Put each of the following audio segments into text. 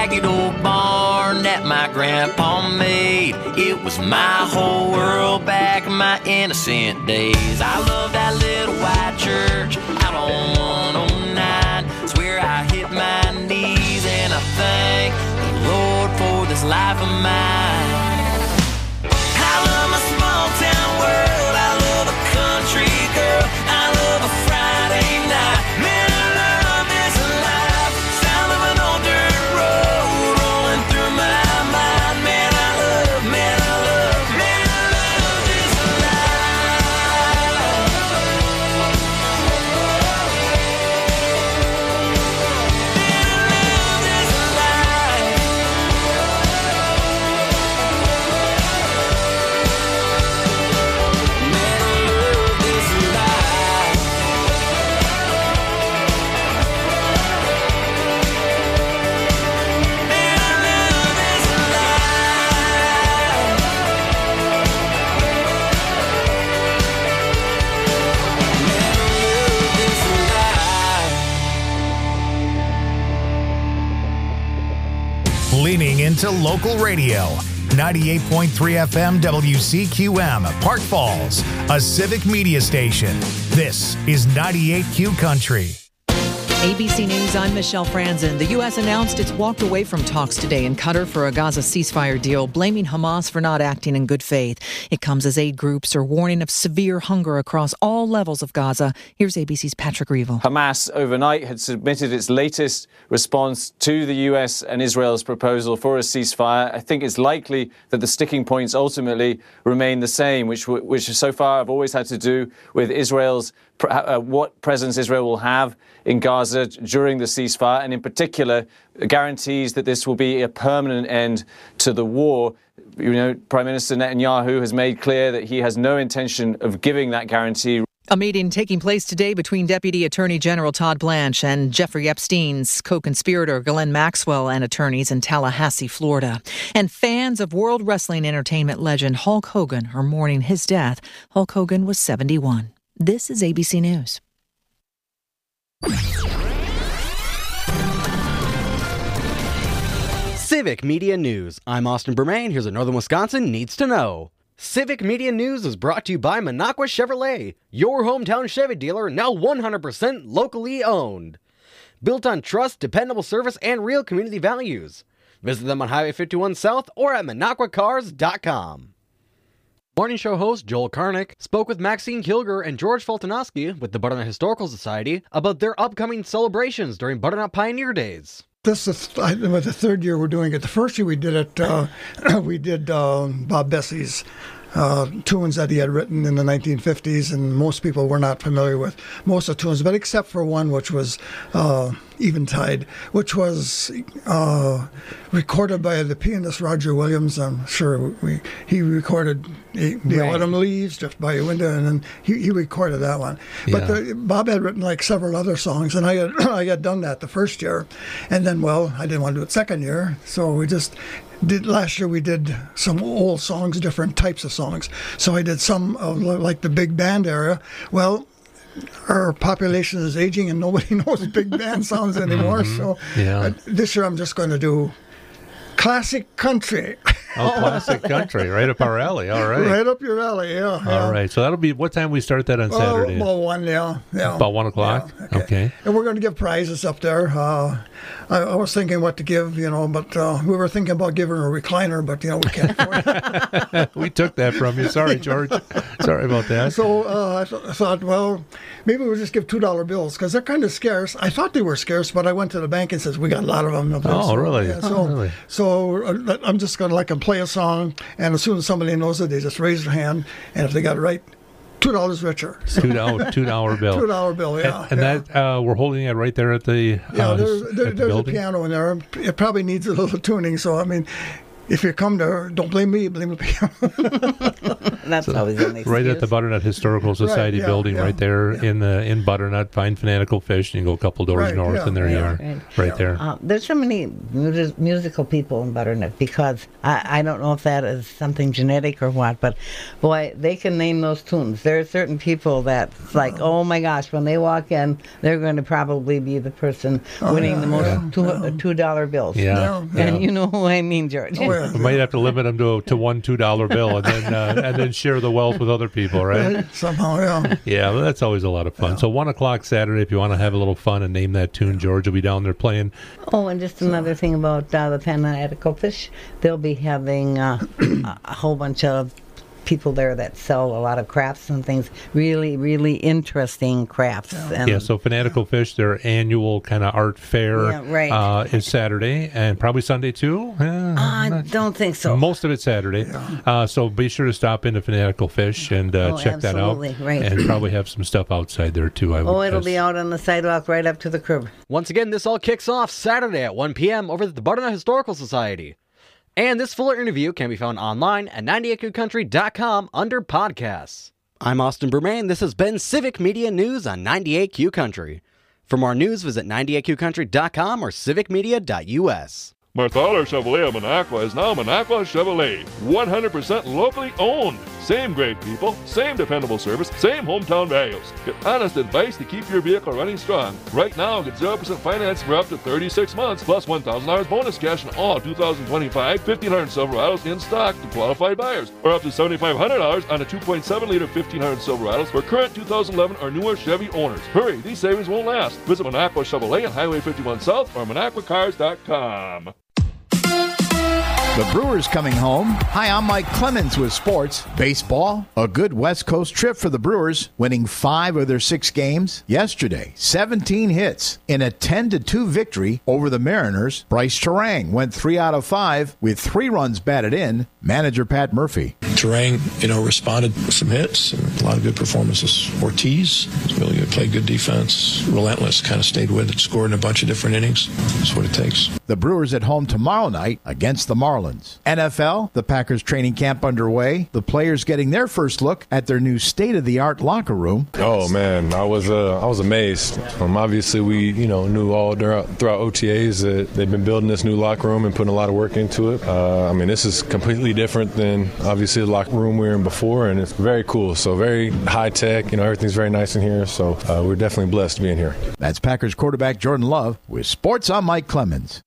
ragged old barn that my grandpa made. It was my whole world back in my innocent days. I love that little white church out on 109. It's where I hit my knees and I thank the Lord for this life of mine. I love my small town world. I love a country girl. I love a Friday night. Man, I love this life. Sound of an old dirt road rolling through my mind. Man, I love this life. Leaning into local radio. 98.3 FM WCQM, Park Falls, a civic media station. This is 98Q Country. ABC News, I'm Michelle Franzen. The U.S. announced it's walked away from talks today in Qatar for a Gaza ceasefire deal, blaming Hamas for not acting in good faith. It comes as aid groups are warning of severe hunger across all levels of Gaza. Here's ABC's Patrick Reevell. Hamas overnight had submitted its latest response to the U.S. and Israel's proposal for a ceasefire. I think it's likely that the sticking points ultimately remain the same, which so far have always had to do with Israel's what presence Israel will have in Gaza during the ceasefire, and in particular, guarantees that this will be a permanent end to the war. You know, Prime Minister Netanyahu has made clear that he has no intention of giving that guarantee. A meeting taking place today between Deputy Attorney General Todd Blanche and Jeffrey Epstein's co-conspirator Ghislaine Maxwell and attorneys in Tallahassee, Florida. And fans of World Wrestling Entertainment legend Hulk Hogan are mourning his death. Hulk Hogan was 71. This is ABC News. Civic Media News. I'm Austin Bermain. Here's what Northern Wisconsin needs to know. Civic Media News is brought to you by Minocqua Chevrolet, your hometown Chevy dealer, now 100% locally owned. Built on trust, dependable service, and real community values. Visit them on Highway 51 South or at MinocquaCars.com. Morning show host Joel Karnick spoke with Maxine Kilger and George Fultonoski with the Butternut Historical Society about their upcoming celebrations during Butternut Pioneer Days. This is the third year we're doing it. The first year we did it, we did Bob Bessie's tunes that he had written in the 1950s, and most people were not familiar with most of the tunes, but except for one, which was Eventide, which was recorded by the pianist Roger Williams. I'm sure he recorded The Autumn Leaves, Just by Your Window, and then he recorded that one. Yeah. But Bob had written like several other songs, and I had done that the first year, and then, well, I didn't want to do it second year, so we just last year we did some old songs, different types of songs. So I did some like the big band era. Well, our population is aging and nobody knows big band sounds anymore. So this year I'm just going to do classic country. Oh, classic country, right up our alley. All right. Right up your alley, yeah. All right. So that'll be, what time we start that on Saturday? About 1, yeah. About 1 o'clock? Yeah, okay. And we're going to give prizes up there. I was thinking what to give, but we were thinking about giving her a recliner, but, we can't afford it. We took that from you. Sorry, George. Sorry about that. So I thought, well, maybe we'll just give $2 bills because they're kind of scarce. I thought they were scarce, but I went to the bank and said, we got a lot of them. Oh, really? Yeah, really? So I'm just going to let them play a song, and as soon as somebody knows it, they just raise their hand, and if they got it right, $2 richer. So. $2 bill. $2 bill, yeah. And that we're holding it right there at the there's a piano in there. It probably needs a little tuning. So I mean, if you come there, don't blame me, blame the people. That's always an excuse. Right at the Butternut Historical Society yeah, building, yeah, right there in Butternut. Find Fanatical Fish, and you go a couple doors Right, north, yeah, and there you yeah. are, right there. There's so many musical people in Butternut because I don't know if that is something genetic or what, but boy, they can name those tunes. There are certain people that's like, oh my gosh, when they walk in, they're going to probably be the person winning the most $2 bills. Yeah. And you know who I mean, George. Oh, We might have to limit them to one $2 bill, and then share the wealth with other people, right? Somehow, yeah. Yeah, well, that's always a lot of fun. So 1 o'clock Saturday, if you want to have a little fun and name that tune, George will be down there playing. Oh, and just another thing about the Fanatical Fish, they'll be having a whole bunch of people there that sell a lot of crafts and things, really, really interesting crafts. Yeah, so Fanatical Fish, their annual kind of art fair is Saturday, and probably Sunday too. I don't think so. Most of it's Saturday. So be sure to stop into Fanatical Fish and check that out. Right. And probably have some stuff outside there too, I would it'll guess. be out on the sidewalk right up to the curb. Once again, this all kicks off Saturday at 1 p.m. over at the Butternut Historical Society. And this fuller interview can be found online at 98qcountry.com under podcasts. I'm Austin Bermain. This has been Civic Media News on 98Q Country. For more news, visit 98qcountry.com or civicmedia.us. Marthaler Chevrolet of Minocqua is now Minocqua Chevrolet. 100% locally owned. Same great people, same dependable service, same hometown values. Get honest advice to keep your vehicle running strong. Right now, get 0% finance for up to 36 months, plus $1,000 bonus cash on all 2025 1500 Silverados in stock to qualified buyers, or up to $7,500 on a 2.7-liter 1500 Silverados for current 2011 or newer Chevy owners. Hurry, these savings won't last. Visit Minocqua Chevrolet on Highway 51 South or MinocquaCars.com. The Brewers coming home. Hi, I'm Mike Clemens with sports. Baseball, a good West Coast trip for the Brewers, winning 5 of their 6 games. Yesterday, 17 hits in a 10-2 victory over the Mariners. Bryce Terang went 3 out of 5 with 3 runs batted in. Manager Pat Murphy. Terang, responded with some hits and a lot of good performances. Ortiz really good, played good defense, relentless, kind of stayed with it, scored in a bunch of different innings. That's what it takes. The Brewers at home tomorrow night against the Marlins. NFL, the Packers training camp underway. The players getting their first look at their new state-of-the-art locker room. Oh man, I was amazed. Obviously, we knew all throughout OTAs that they've been building this new locker room and putting a lot of work into it. This is completely different than obviously the locker room we were in before, and it's very cool. So very high tech. Everything's very nice in here. So we're definitely blessed to be in here. That's Packers quarterback Jordan Love with sports. I'm Mike Clemens.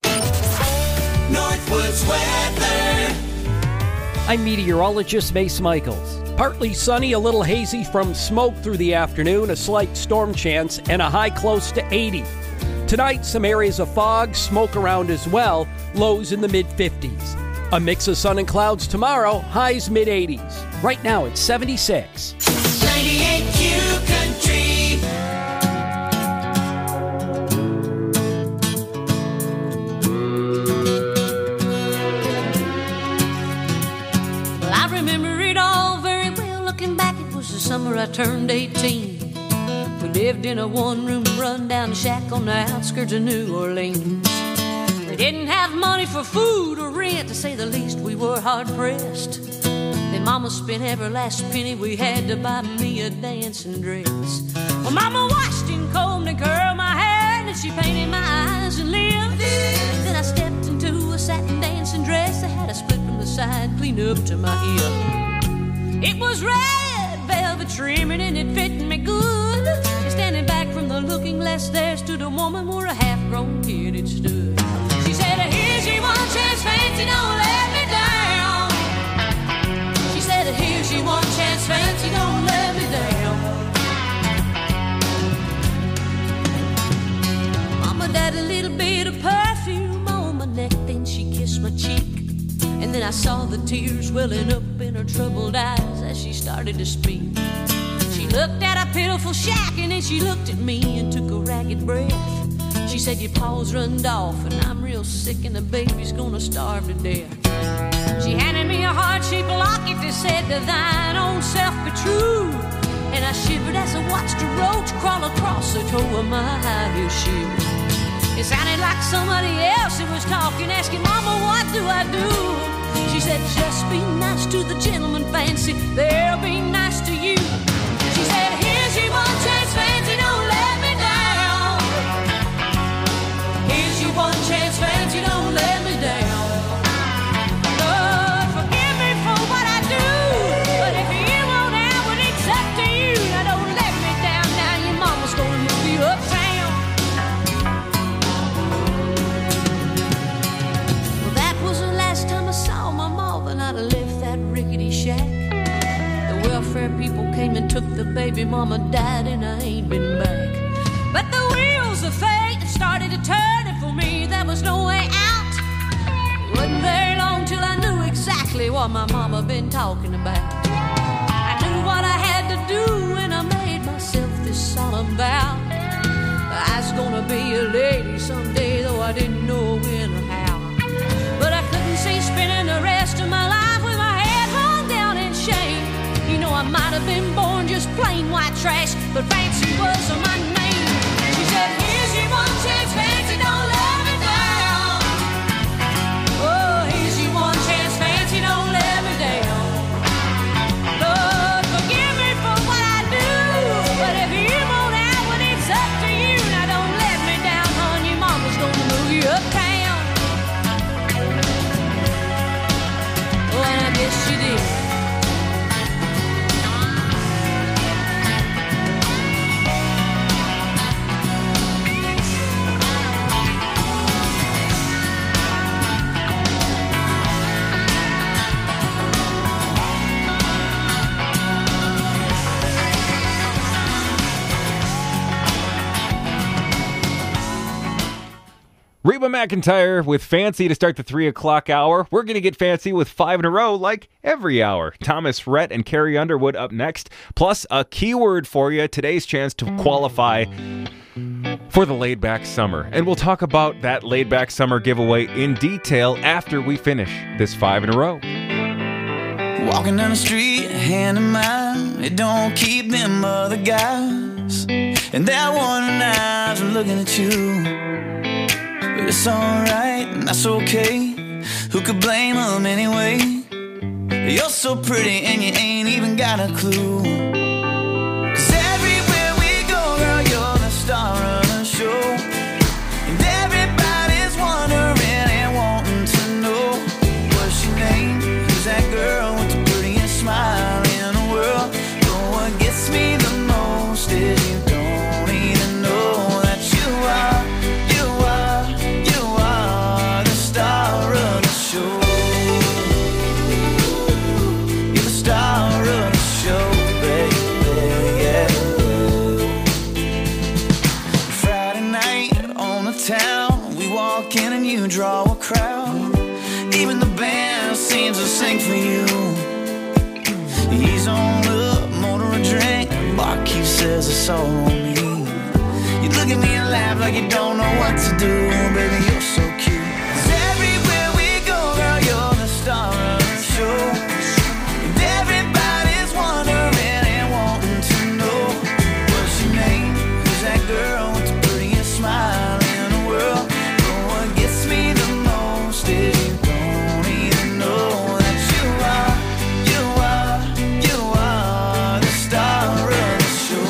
Northwoods weather. I'm meteorologist Mace Michaels. Partly sunny, a little hazy from smoke through the afternoon, a slight storm chance, and a high close to 80. Tonight, some areas of fog, smoke around as well, lows in the mid-50s. A mix of sun and clouds tomorrow, highs mid-80s. Right now, it's 76. 98Q Country. Summer I turned 18. We lived in a one-room run-down shack on the outskirts of New Orleans. We didn't have money for food or rent, to say the least. We were hard-pressed. Then Mama spent every last penny we had to buy me a dancing dress. Well, Mama washed and combed and curled my hair, and she painted my eyes and lips. Then I stepped into a satin dancing dress that had a split from the side clean up to my hip. It was red velvet trimming and it fit me good. And standing back from the looking glass there stood a woman where a half-grown kid had stood. She said, here's your one chance, fancy, don't let me down. She said, here's your one chance, fancy, don't let me down. Mama died a little bit of perfume on my neck, then she kissed my cheek. And then I saw the tears welling up in her troubled eyes as she started to speak. She looked at a pitiful shack and then she looked at me and took a ragged breath. She said, your paws runned off and I'm real sick and the baby's gonna starve to death. She handed me a heart-shaped locket that said, to thine own self be true. And I shivered as I watched a roach crawl across the toe of my high-heel shoe. It sounded like somebody else that was talking, asking, Mama, what do I do? She said, just be nice to the gentleman, Fancy, they'll be nice to you. She said, here's your one chance, Fancy, don't let me down. Here's your one chance, Fancy, don't let me down. Lord, forgive me for what I do, but if you won't have it, it's up to you. Now don't let me down, now your mama's gonna move you uptown. Well, that was the last time I saw my mama, and I'd left that rickety shack. The welfare people came and took the baby, mama died, and I ain't been back. But the wheels of fate started to turn, and for me there was no way out. It wasn't very long till I knew exactly what my mama been talking about. I knew what I had to do, and I made myself this solemn vow. I was gonna be a lady someday, though I didn't know when or how. But I couldn't see spending the rest of my life with my head hung down in shame. You know, I might have been born just plain white trash, but Fancy was my name. She said, here's your one chance, Fancy, don't let me down. Oh, here's your one chance, Fancy, don't let me down. Lord, forgive me for what I do, but if you won't have it, it's up to you. Now don't let me down, hon, your mama's gonna move you uptown. Oh, and I guess she did. Reba McEntire with Fancy to start the 3 o'clock hour. We're going to get fancy with 5 in a row like every hour. Thomas Rhett and Carrie Underwood up next. Plus a keyword for you, today's chance to qualify for the Laid Back Summer. And we'll talk about that Laid Back Summer giveaway in detail after we finish this 5 in a row. Walking down the street, hand in mine, it don't keep them other guys. And they're wondering eyes are looking at you. But it's alright, and that's okay. Who could blame them anyway? You're so pretty and you ain't even got a clue. 'Cause everywhere we go, girl, you're the star of the show. And everybody's wondering and wanting to know, what's your name? Who's that girl with the prettiest smile in the world? But what gets me the most is you don't even know that you are the star of the show. You're the star of the show, baby, yeah. Friday night on the town, we walk in and you draw a crowd. Even the band seems to sing for you. He's on up, motor a drink, barkeep says it's all on me. You look at me and laugh like you don't know what to do, baby, you're so cute. 'Cause everywhere we go, girl, you're the star of the show. And everybody's wondering and wanting to know, what's your name? Who's that girl with the prettiest smile in the world? But what gets me the most is you don't even know that you are the star of the show.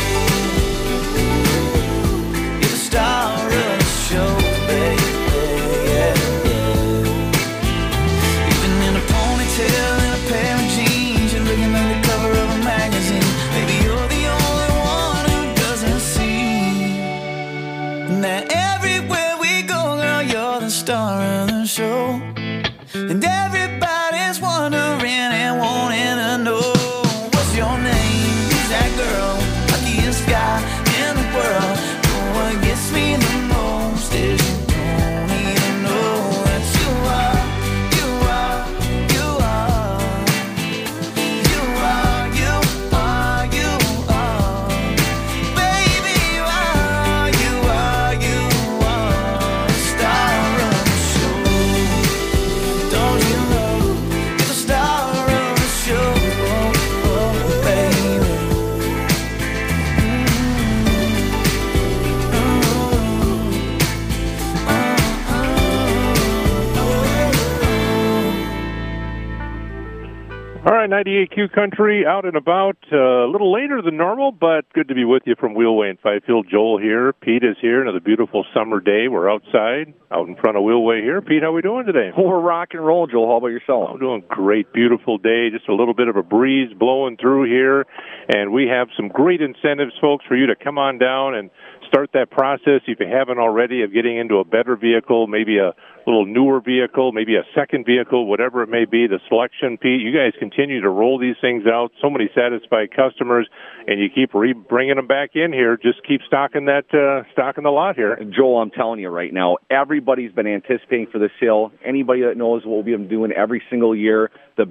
You're the star of the show, baby, yeah, yeah. Even in a ponytail and a pair of jeans, you're looking like the cover of a magazine. Baby, you're the only one who doesn't see that everywhere we go, girl, you're the star of the show. And everybody's wondering and wanting to know, what's your name? Who's that girl? Luckiest guy in the world. But what gets me the most is you don't even know that you are baby, you are right, 98Q Country, out and about, a little later than normal, but good to be with you from Wheelway in Fifield. Joel here, Pete is here, another beautiful summer day. We're outside, out in front of Wheelway here. Pete, how we doing today? We're rock and roll, Joel. How about yourself? I'm doing great, beautiful day, just a little bit of a breeze blowing through here, and we have some great incentives, folks, for you to come on down and start that process, if you haven't already, of getting into a better vehicle, maybe a little newer vehicle, maybe a second vehicle, whatever it may be. The selection, Pete, you guys continue to roll these things out. So many satisfied customers, and you keep bringing them back in here. Just keep stocking the lot here. Joel, I'm telling you right now, everybody's been anticipating for the sale. Anybody that knows what we'll be doing every single year, the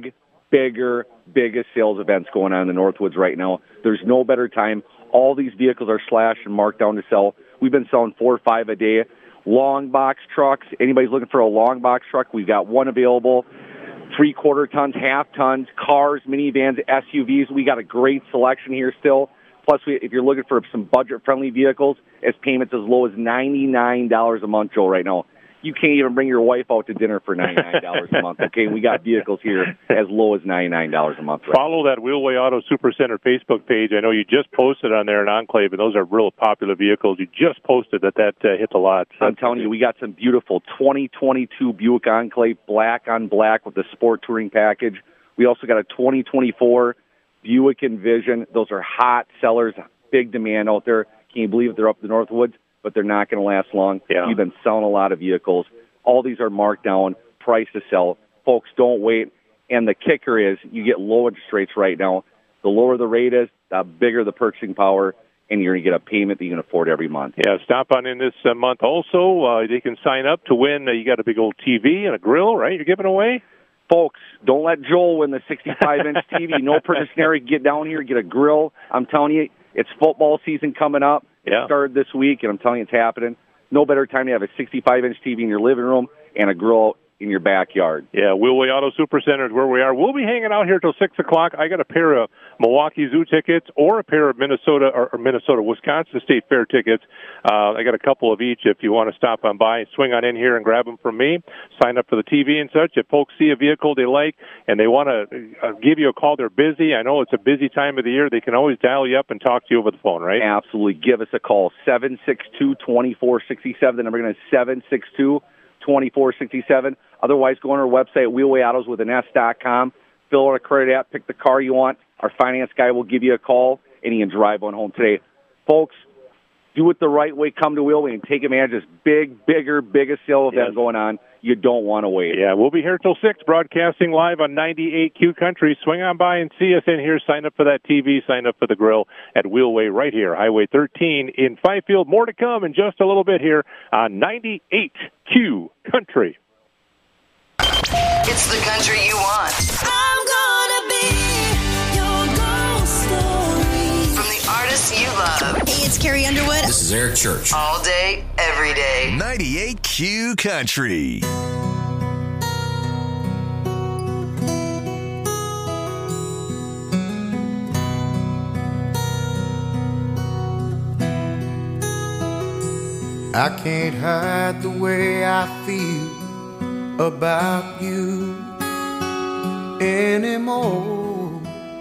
biggest sales events going on in the Northwoods right now. There's no better time. All these vehicles are slashed and marked down to sell. We've been selling 4 or 5 a day. Long box trucks. Anybody's looking for a long box truck, we've got one available. 3/4 tons, half tons, cars, minivans, SUVs. We got a great selection here still. Plus, if you're looking for some budget-friendly vehicles, as payments as low as $99 a month, Joel, right now. You can't even bring your wife out to dinner for $99 a month, okay? We got vehicles here as low as $99 a month. Right? Follow that Wheelway Auto Supercenter Facebook page. I know you just posted on there an Enclave, and those are real popular vehicles. You just posted that hit the lot. I'm telling you, we got some beautiful 2022 Buick Enclave, black on black with the Sport Touring package. We also got a 2024 Buick Envision. Those are hot sellers, big demand out there. Can you believe it? They're up the Northwoods, but they're not going to last long. Yeah. We've been selling a lot of vehicles. All these are marked down, price to sell. Folks, don't wait. And the kicker is you get low interest rates right now. The lower the rate is, the bigger the purchasing power, and you're going to get a payment that you can afford every month. Yeah, stop on in this month also. They can sign up to win. You got a big old TV and a grill, right, you're giving away? Folks, don't let Joel win the 65-inch TV. No purchasing. Get down here, get a grill. I'm telling you, it's football season coming up. It started this week, and I'm telling you it's happening. No better time to have a 65-inch TV in your living room and a grill in your backyard. Yeah, Wheelway Auto Supercenter is where we are. We'll be hanging out here till 6 o'clock. I got a pair of Milwaukee Zoo tickets or a pair of Wisconsin State Fair tickets. I got a couple of each if you want to stop on by. Swing on in here and grab them from me. Sign up for the TV and such. If folks see a vehicle they like and they want to give you a call, they're busy. I know it's a busy time of the year. They can always dial you up and talk to you over the phone, right? Absolutely. Give us a call, 762-2467. The number again is 762-2467. Otherwise, go on our website, wheelwayautos.com, fill out a credit app, pick the car you want. Our finance guy will give you a call, and you can drive one home today. Folks, do it the right way. Come to Wheelway and take advantage of this biggest sale event going on. You don't want to wait. Yeah, we'll be here till 6, broadcasting live on 98Q Country. Swing on by and see us in here. Sign up for that TV. Sign up for the grill at Wheelway right here, Highway 13 in Fifield. More to come in just a little bit here on 98Q Country. It's the country you want. I'm gonna be your ghost story. From the artists you love. Hey, it's Carrie Underwood. This is Eric Church. All day, every day. 98Q Country. I can't hide the way I feel about you anymore.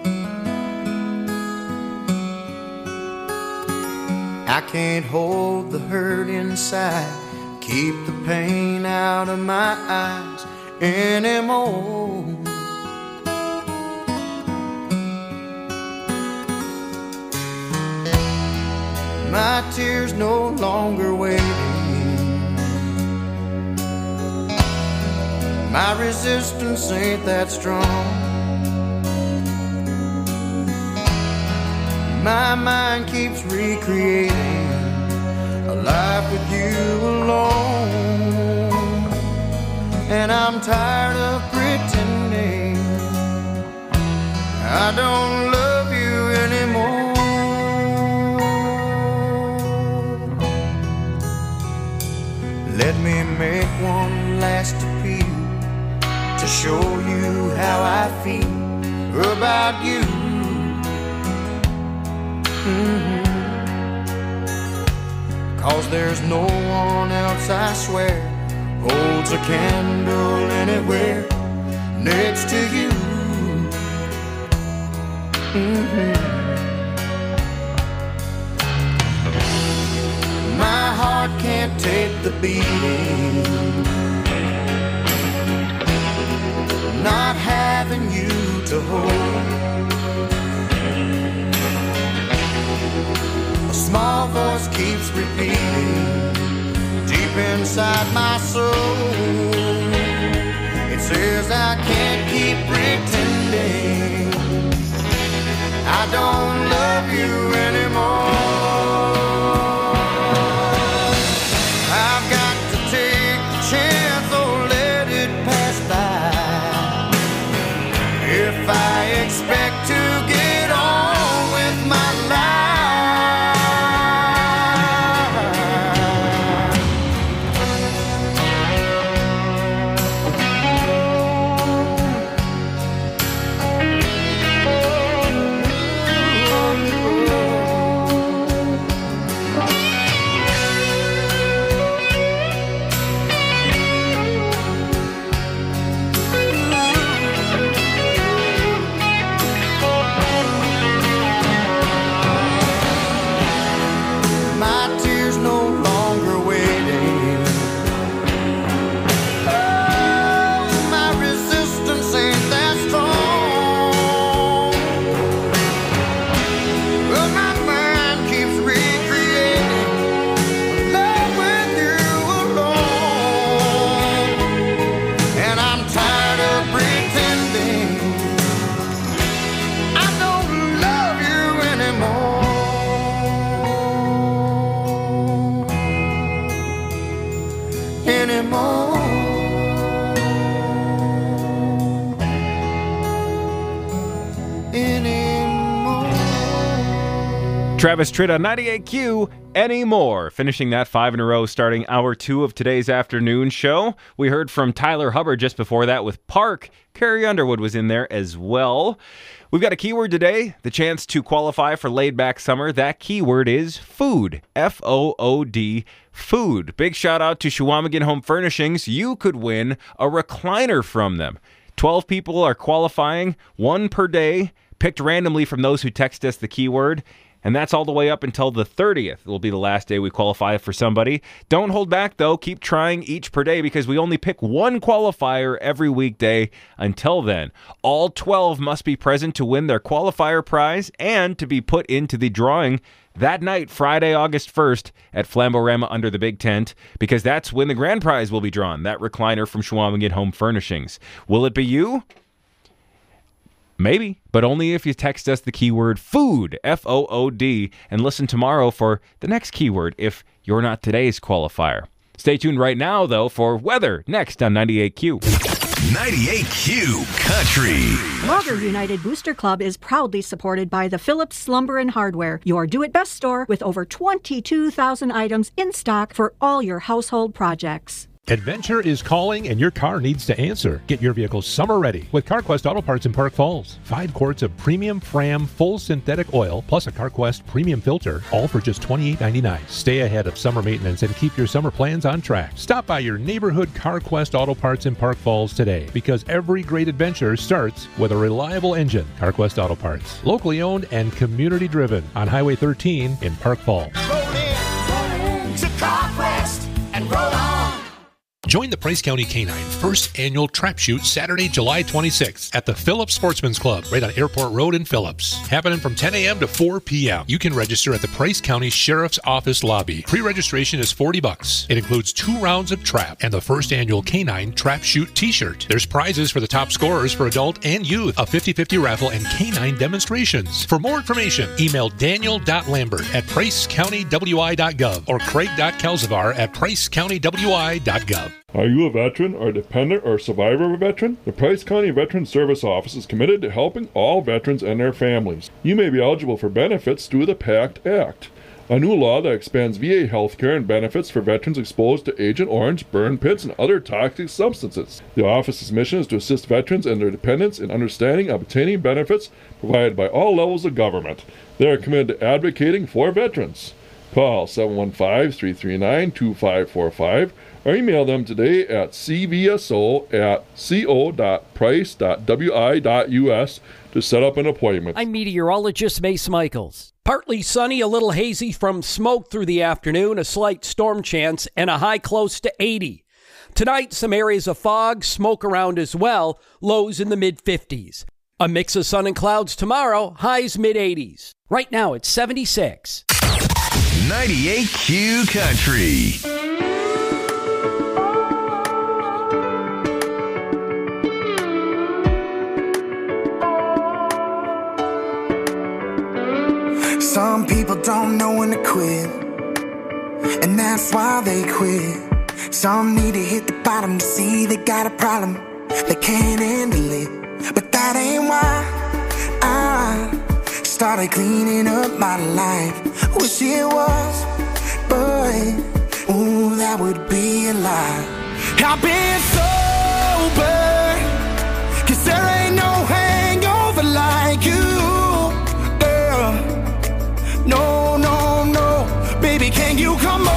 I can't hold the hurt inside, keep the pain out of my eyes anymore. My tears no longer waiting. My resistance ain't that strong. My mind keeps recreating a life with you alone. And I'm tired of pretending I don't love you anymore. Let me make one last appeal to show you how I feel about you. Cause there's no one else, I swear, holds a candle anywhere next to you. My heart can't take the beating, not having you to hold. A small voice keeps repeating deep inside my soul. It says I can't keep pretending I don't love you anymore. I've got to take the chance or let it pass by. If I expect to get on with my life, Travis Tritt on 98Q Anymore. Finishing that 5 in a row, starting hour 2 of today's afternoon show. We heard from Tyler Hubbard just before that with Park. Carrie Underwood was in there as well. We've got a keyword today, the chance to qualify for laid back summer. That keyword is food. F-O-O-D, food. Big shout out to Chequamegon Home Furnishings. You could win a recliner from them. 12 people are qualifying, 1 per day, picked randomly from those who text us the keyword. And that's all the way up until the 30th. It will be the last day we qualify for somebody. Don't hold back, though. Keep trying each per day because we only pick 1 qualifier every weekday until then. All 12 must be present to win their qualifier prize and to be put into the drawing that night, Friday, August 1st, at Flamborama under the big tent, because that's when the grand prize will be drawn, that recliner from Chequamegon Home Furnishings. Will it be you? Maybe, but only if you text us the keyword food, F-O-O-D, and listen tomorrow for the next keyword if you're not today's qualifier. Stay tuned right now, though, for weather next on 98Q. 98Q Country. Logger United Booster Club is proudly supported by the Phillips Lumber and Hardware, your do-it-best store with over 22,000 items in stock for all your household projects. Adventure is calling and your car needs to answer. Get your vehicle summer ready with CarQuest Auto Parts in Park Falls. 5 quarts of premium Fram full synthetic oil plus a CarQuest premium filter, all for just $28.99. Stay ahead of summer maintenance and keep your summer plans on track. Stop by your neighborhood CarQuest Auto Parts in Park Falls today, because every great adventure starts with a reliable engine. CarQuest Auto Parts, locally owned and community driven on Highway 13 in Park Falls. Roll in to CarQuest and roll on. Join the Price County Canine first annual trap shoot Saturday, July 26th at the Phillips Sportsman's Club right on Airport Road in Phillips. Happening from 10 a.m. to 4 p.m. You can register at the Price County Sheriff's Office lobby. Pre-registration is $40. It includes 2 rounds of trap and the first annual Canine Trap Shoot t-shirt. There's prizes for the top scorers for adult and youth, a 50-50 raffle, and canine demonstrations. For more information, email daniel.lambert at pricecountywi.gov or craig.kelzevar at pricecountywi.gov. Are you a veteran or dependent or survivor of a veteran? The Price County Veteran Service Office is committed to helping all veterans and their families. You may be eligible for benefits through the PACT Act, a new law that expands VA health care and benefits for veterans exposed to Agent Orange, burn pits, and other toxic substances. The office's mission is to assist veterans and their dependents in understanding and obtaining benefits provided by all levels of government. They are committed to advocating for veterans. Call 715-339-2545 or email them today at cvso@co.price.wi.us to set up an appointment. I'm meteorologist Mace Michaels. Partly sunny, a little hazy from smoke through the afternoon, a slight storm chance, and a high close to 80. Tonight, some areas of fog, smoke around as well, lows in the mid-50s. A mix of sun and clouds tomorrow, highs mid-80s. Right now, it's 76. 98Q Country. Some people don't know when to quit, and that's why they quit. Some need to hit the bottom to see they got a problem, they can't handle it. But that ain't why I started cleaning up my life. Wish it was, but ooh, that would be a lie. I've been sober, 'cause there ain't no hangover like you, girl. No, no, no, baby, can you come over?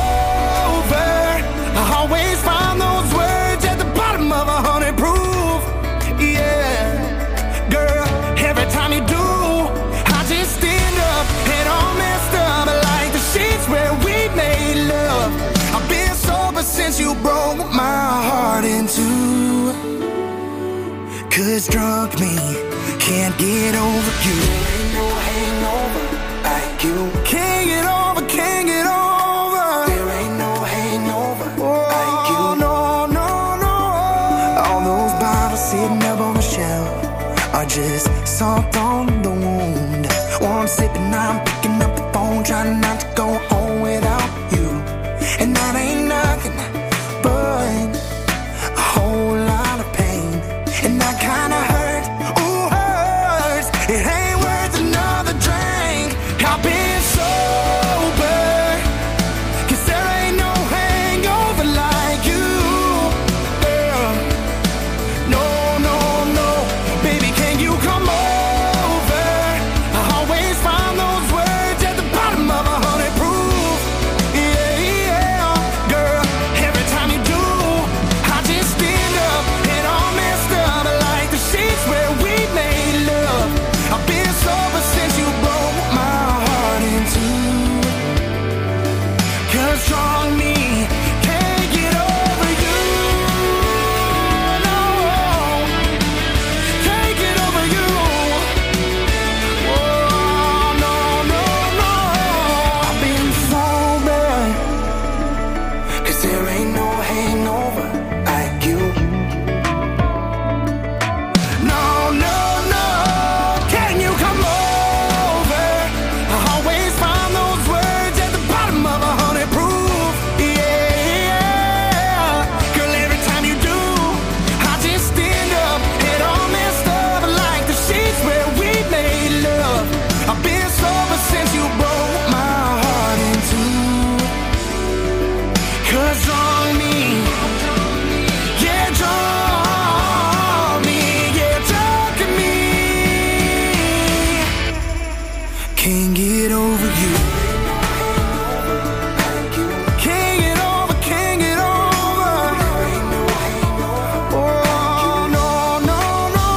I always find those words at the bottom of 100 proof. Yeah, girl, every time you do, I just stand up and all messed up like the sheets where we made love. I've been sober since you broke my heart in two. 'Cause drunk me can't get over you. Ain't no hangover like you. Can't get over, can't get over. There ain't no hangover like you. No, no, no. All those bottles sitting up on the shelf are just salt on the wound. One sip and I'm picking up the phone, trying not to go home without you. And that ain't nothing but a whole lot of pain. And that kinda hurt, ooh, hurts. It ain't worth another drink. I've been sober, 'cause there ain't no hangover like you, girl. No, no, no, baby, can you come over? I always find those words at the bottom of 100 proof. Yeah, yeah, girl, every time you do, I just stand up and all messed up like the sheets where we made love. I've been sober since you broke my heart in two. 'Cause strong me can't get over you. No, can't get over you. Oh, no, no, no. I've been sober, 'cause there ain't no hangover like you. No, no, no, can you come over? I always find those words at the bottom of 100 proof. Yeah, girl, every time you do, I just stand up and all messed up like the sheets where we made love. I've been sober since you broke my heart in two. 'Cause drunk me, yeah, drunk me, yeah, drunk me, can't get over you. Can't get over, can't get over. Oh, no, no, no.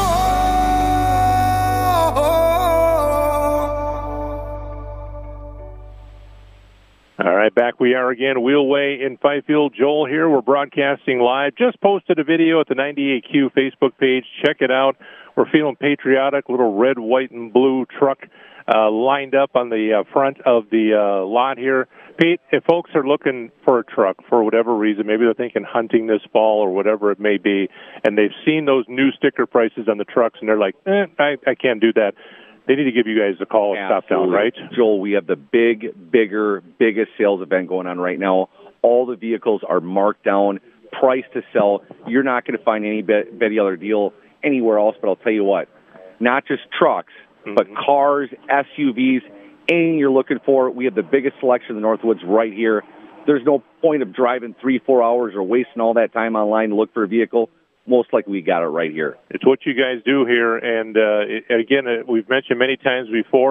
All right, back we are again. Wheelway in Fifield. Joel here. We're broadcasting live. Just posted a video at the 98Q Facebook page. Check it out. We're feeling patriotic. Little red, white, and blue truck lined up on the front of the lot here. Pete, if folks are looking for a truck for whatever reason, maybe they're thinking hunting this fall or whatever it may be, and they've seen those new sticker prices on the trucks, and they're like, I can't do that. They need to give you guys a call and stop down, right? Joel, we have the biggest sales event going on right now. All the vehicles are marked down, priced to sell. You're not going to find any other deal anywhere else, but I'll tell you what, not just trucks, but cars, SUVs, anything you're looking for. We have the biggest selection in the Northwoods right here. There's no point of driving 3-4 hours or wasting all that time online to look for a vehicle. Most likely we got it right here. It's what you guys do here, and again, we've mentioned many times before,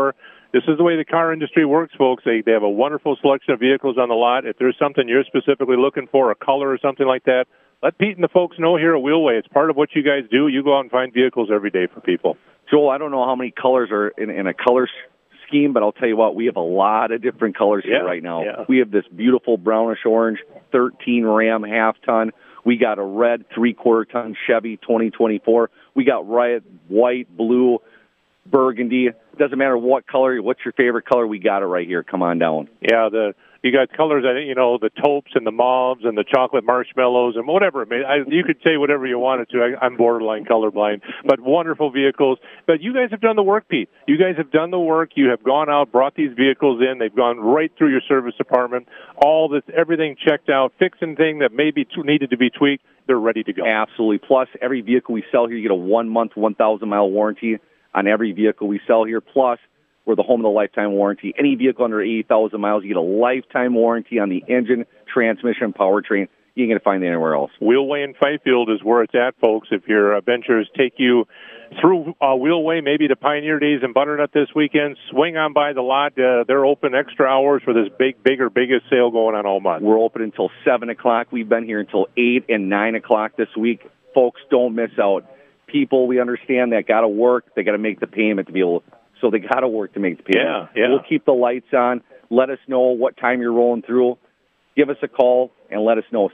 this is the way the car industry works, folks. They have a wonderful selection of vehicles on the lot. If there's something you're specifically looking for, a color or something like that, let Pete and the folks know here at Wheelway. It's part of what you guys do. You go out and find vehicles every day for people. Joel, I don't know how many colors are in a color scheme, but I'll tell you what, we have a lot of different colors here right now. Yeah. We have this beautiful brownish orange 13 Ram half-ton. We got a red 3/4-ton Chevy 2024. We got red, white, blue, burgundy. Doesn't matter what color, what's your favorite color, we got it right here. Come on down. Yeah, you got colors, the taupes and the mauves and the chocolate marshmallows and whatever. You could say whatever you wanted to. I'm borderline colorblind, but wonderful vehicles. But you guys have done the work, Pete. You guys have done the work. You have gone out, brought these vehicles in. They've gone right through your service department. Everything checked out, fixing thing that maybe needed to be tweaked. They're ready to go. Absolutely. Plus, every vehicle we sell here, you get a 1-month, 1,000-mile warranty on every vehicle we sell here. Plus, we're the home of the lifetime warranty. Any vehicle under 80,000 miles, you get a lifetime warranty on the engine, transmission, powertrain. You ain't going to find it anywhere else. Wheelway in Fifield is where it's at, folks. If your ventures take you through Wheelway, maybe to Pioneer Days and Butternut this weekend, swing on by the lot. They're open extra hours for this biggest sale going on all month. We're open until 7 o'clock. We've been here until 8 and 9 o'clock this week. Folks, don't miss out. People, we understand that got to work. They got to make the payment to be able to. So they got to work to make the payment. Yeah. We'll keep the lights on. Let us know what time you're rolling through. Give us a call and let us know.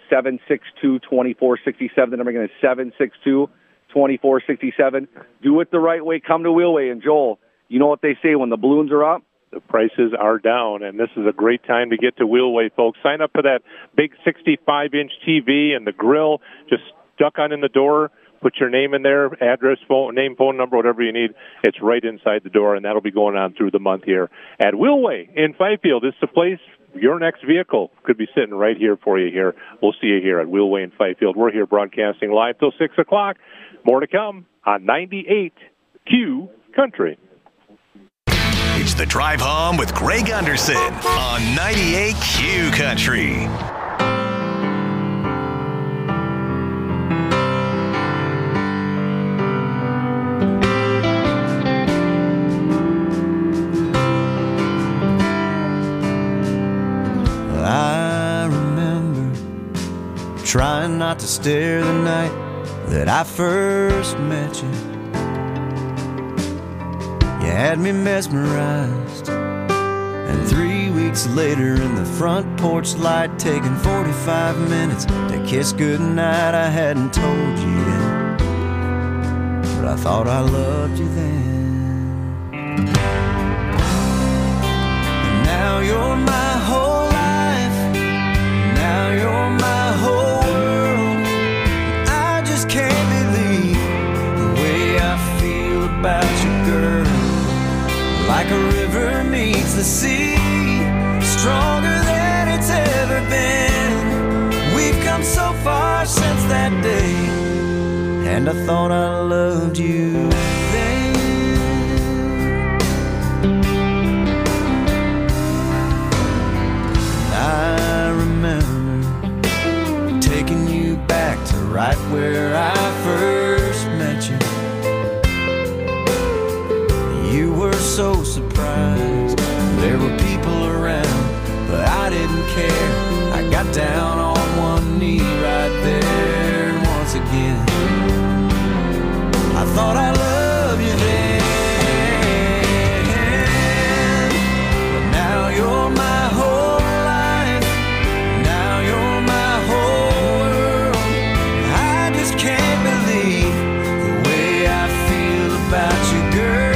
762-2467. The number again is 762-2467. Do it the right way. Come to Wheelway. And Joel, you know what they say when the balloons are up? The prices are down, and this is a great time to get to Wheelway, folks. Sign up for that big 65-inch TV and the grill. Just duck on in the door. Put your name in there, address, phone number, whatever you need. It's right inside the door, and that'll be going on through the month here at Wheelway in Fifield. It's the place. Your next vehicle could be sitting right here for you here. We'll see you here at Wheelway in Fifield. We're here broadcasting live till 6 o'clock. More to come on 98Q Country. It's The Drive Home with Greg Anderson on 98Q Country. I remember trying not to stare the night that I first met you. You had me mesmerized, and 3 weeks later in the front porch light, taking 45 minutes to kiss goodnight. I hadn't told you yet, but I thought I loved you then. And now you're my whole life, now you're my whole world. I just can't believe the way I feel about you, girl. Like a river meets the sea, stronger than it's ever been. We've come so far since that day, and I thought I loved you then. I remember taking you back to right where I first met you. You were so surprised, there were people around, but I didn't care. I got down on one knee right there, and once again I thought I loved you then. But now you're my whole life, now you're my whole world. I just can't believe the way I feel about you, girl.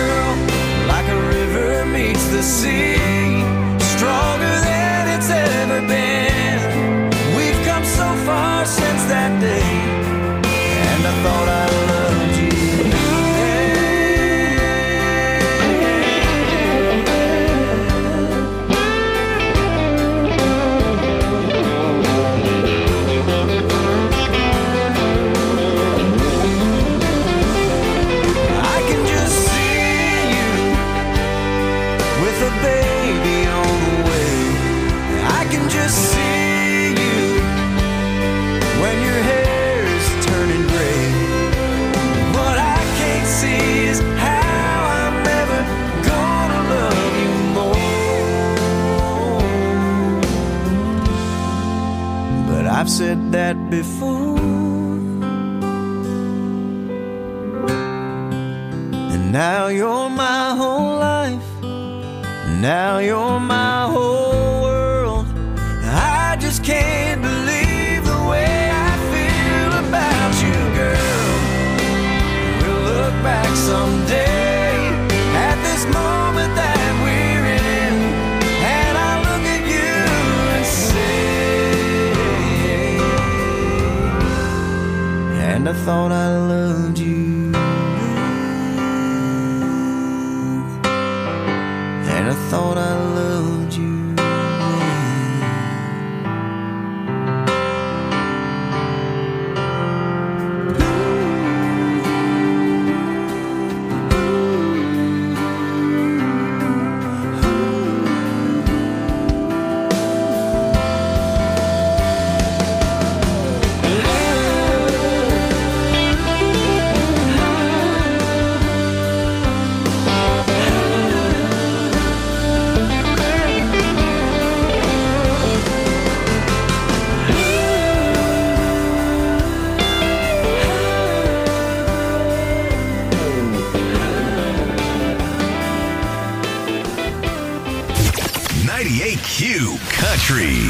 The sea, stronger than it's ever been. We've come so far since that day, and I thought I loved you love I've said that before. And now you're my whole life. Now you're my whole world. I just can't believe the way I feel about you, girl. We'll look back someday at this moment that we're in, and I'll look at you and say, and I thought I loved you. And I thought I loved you. 98Q Country.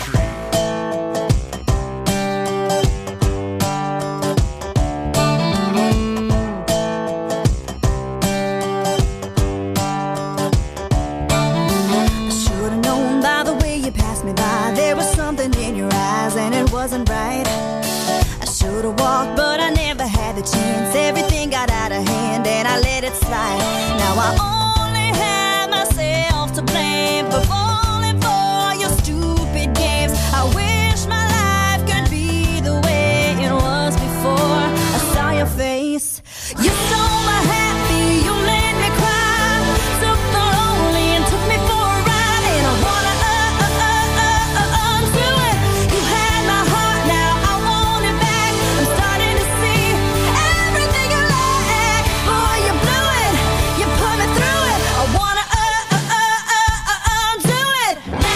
Wasn't right. I should have walked, but I never had the chance. Everything got out of hand and I let it slide. Now I only have myself to blame for falling for your stupid games. I wish my life could be the way it was before I saw your face. You stole my happy, you made me cry. Took the lonely and took me for a ride. And I wanna undo it. You had my heart, now I want it back. I'm starting to see everything you lack. Boy, you blew it, you put me through it. I wanna undo it.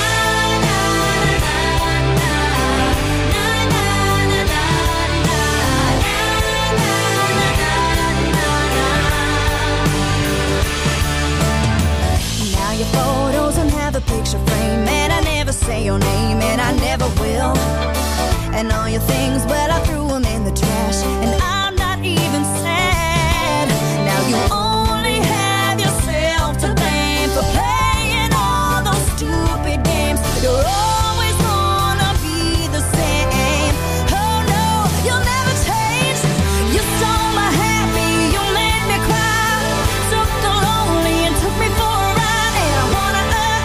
Now your photos don't have a picture frame, and I never say your name, and I never will. And all your things, well, I threw them in the trash, and I'm not even sad. Now you only have yourself to blame for playing all those stupid games. You're always gonna be the same. Oh no, you'll never change. You stole my happy, you made me cry. Took the lonely and took me for a ride. And I wanna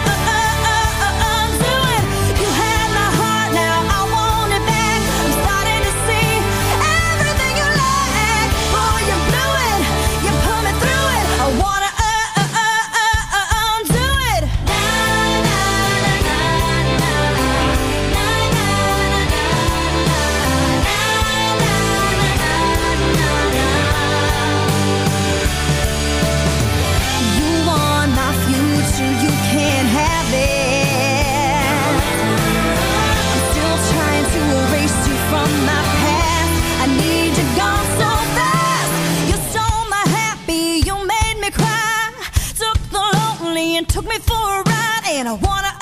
undo it. You had my heart, now I want it back. I'm starting to see everything you lack. Boy, you blew it, you put me through it. I wanna undo it. You want my future, you can't have it. I'm still trying to erase you from my past. I need you gone so fast. You stole my happy, you made me cry. Took the lonely and took me for a ride. And I wanna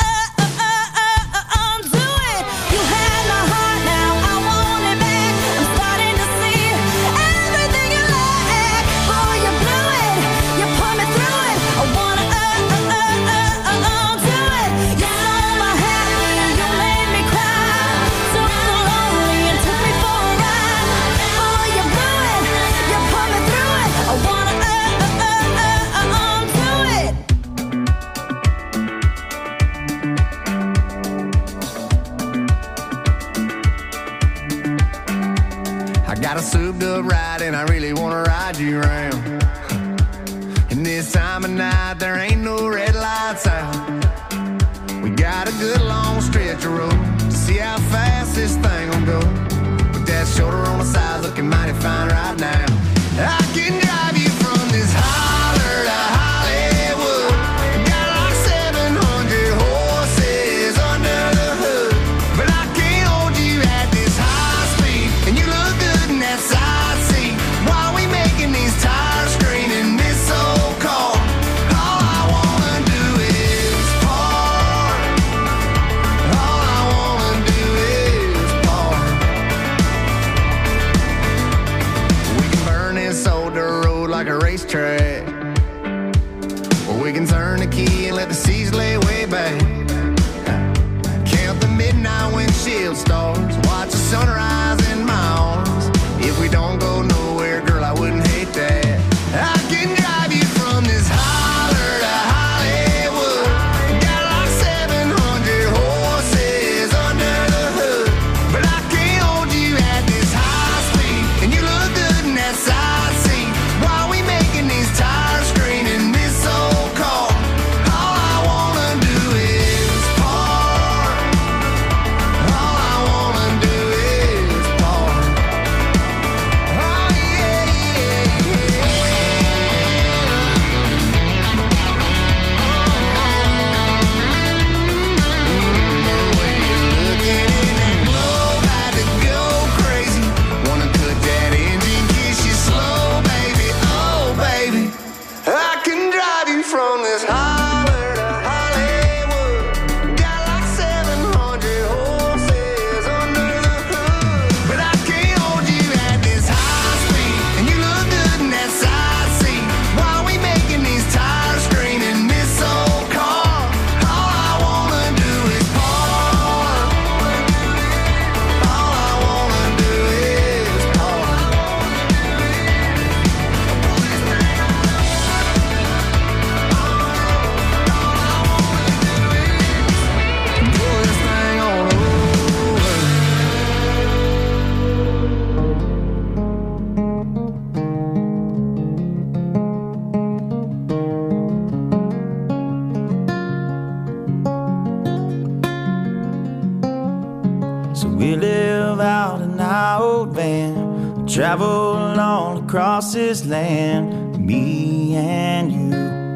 undo it. You had my heart, now I want it back. I'm starting to see everything you lack. Boy, you blew it, you put me through it. I wanna undo it. You stole my happy, you made me cry. Took the lonely and took me for a ride. Boy, you blew it, you put me through it. I wanna undo it. I got a souped up ride and I really wanna ride you around. And this time of night there ain't no red lights out. We got a good long stretch of road to see how fast this thing will go. With that shoulder on the side looking mighty fine right now. I can drive you from this holler to Hollywood. Got like 700 horses under the hood, but I can't hold you field stars, watch the sunrise in my arms. If we don't go nowhere, girl, I wouldn't hate that. I can drive you from this holler to Hollywood. Got like 700 horses under the hood, but I can't hold you at this high speed. And you look good in that side seat. Why we making these tires scream in this old car? All I wanna do is park. All I wanna do is park. Oh yeah, yeah, looking in that globe, had to go crazy. Wanna cut that engine, kiss you slow, baby. Oh, baby, I can drive you from this holler to Hollywood. Got like 700 horses under the hood, but I can't hold you at this high speed. And you look good in that side seat. Why we making these tires scream in this old car? All I wanna do is park. All I wanna do is park. Pull this thing on over. So we live out in our old van, travel all across this land, me and you.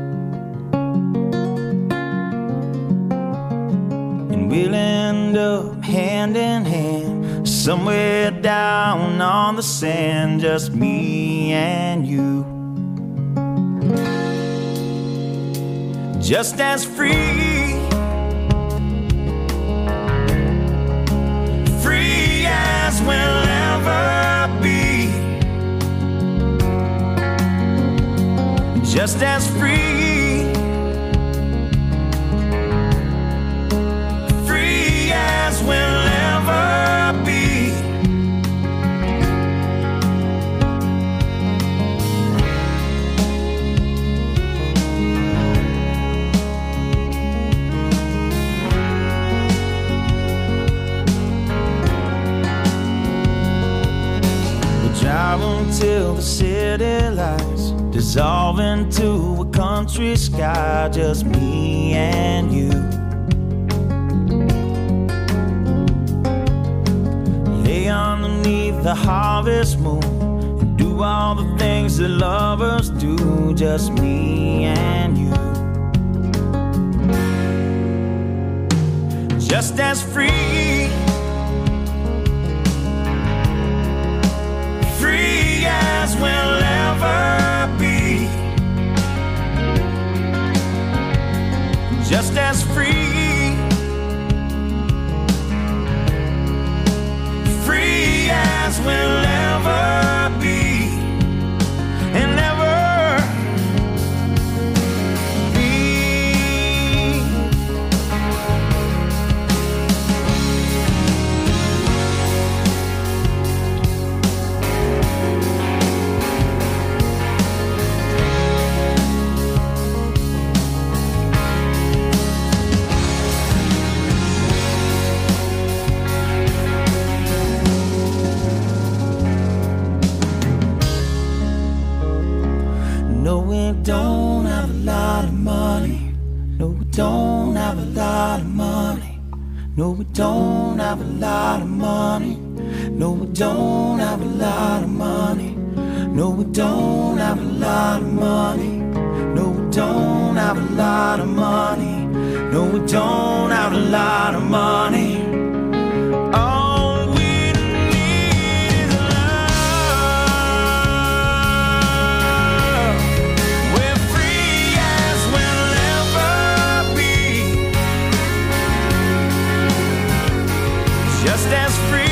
And we'll end up hand in hand, somewhere down on the sand, just me and you. Just as free, free as we'll ever be. Just as free, free as we'll ever be. Drive until the city lights dissolve into a country sky, just me and you. Lay underneath the harvest moon and do all the things that lovers do, just me and you. Just as free, free as we'll ever be. Just as free, free as we'll ever be. And ever be. No, we don't have a lot of money. No, we don't have a lot of money. No, we don't have a lot of money. No, we don't have a lot of money. No, we don't have a lot of money. No, we don't have a lot of money. No, we don't have a lot of money. All we need is love. We're free as we'll ever be. Just as free.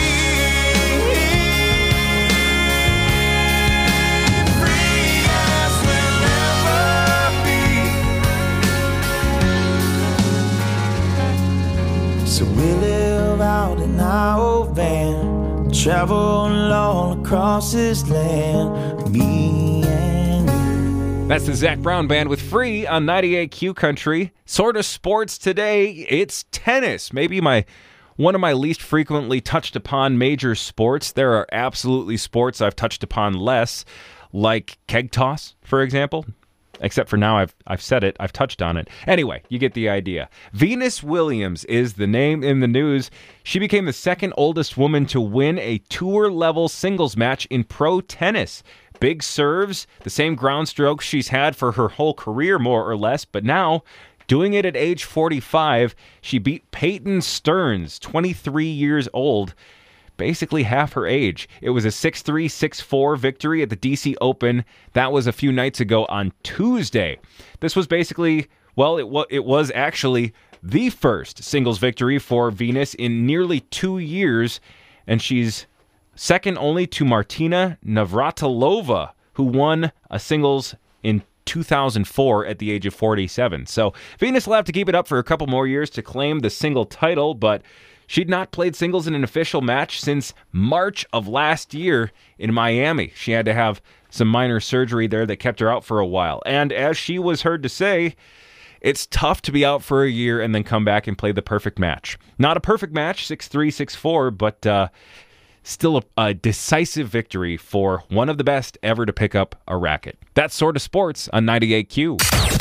So we live out in our old van, travel all across this land, me and you. That's the Zach Brown Band with Free on 98Q Country. Sort of sports today, it's tennis. Maybe one of my least frequently touched upon major sports. There are absolutely sports I've touched upon less, like keg toss, for example. Except for now, I've said it, I've touched on it. Anyway, you get the idea. Venus Williams is the name in the news. She became the second oldest woman to win a tour-level singles match in pro tennis. Big serves, the same ground strokes she's had for her whole career, more or less, but now, doing it at age 45, she beat Peyton Stearns, 23 years old, basically half her age. It was a 6-3, 6-4 victory at the DC Open. That was a few nights ago on Tuesday. This was basically, well, it was actually the first singles victory for Venus in nearly 2 years, and she's second only to Martina Navratilova, who won a singles in 2004 at the age of 47. So Venus will have to keep it up for a couple more years to claim the single title, but she'd not played singles in an official match since March of last year in Miami. She had to have some minor surgery there that kept her out for a while. And as she was heard to say, it's tough to be out for a year and then come back and play the perfect match. Not a perfect match, 6-3, 6-4, but still a decisive victory for one of the best ever to pick up a racket. That's Sort of Sports on 98Q.